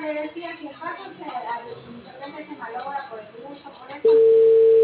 le decía que el pato muchas veces se malogra por el uso, por eso.